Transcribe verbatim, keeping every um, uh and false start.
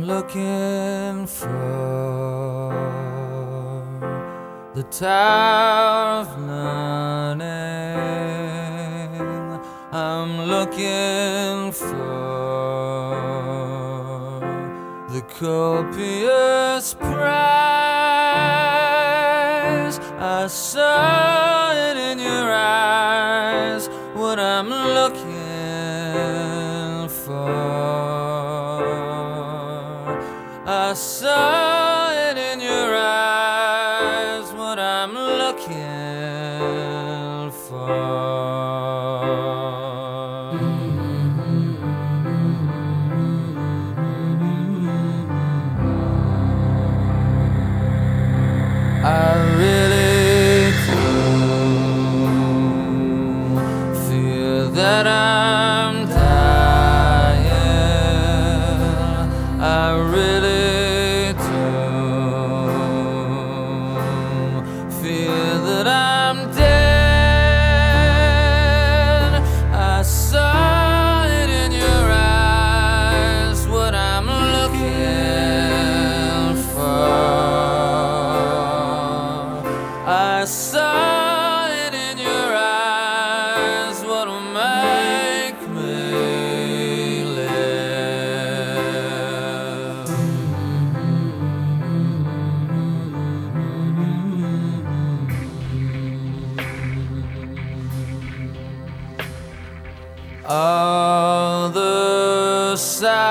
looking for the Tower of Learning. I'm looking for the copious prize. I saw it in your eyes, what I'm looking for. I saw it in your eyes, what I'm looking for. I really do fear that I'm dying. I really do fear that I'm dead. I saw it in your eyes, what I'm looking for. I saw it in your eyes, what will make me live. All the sights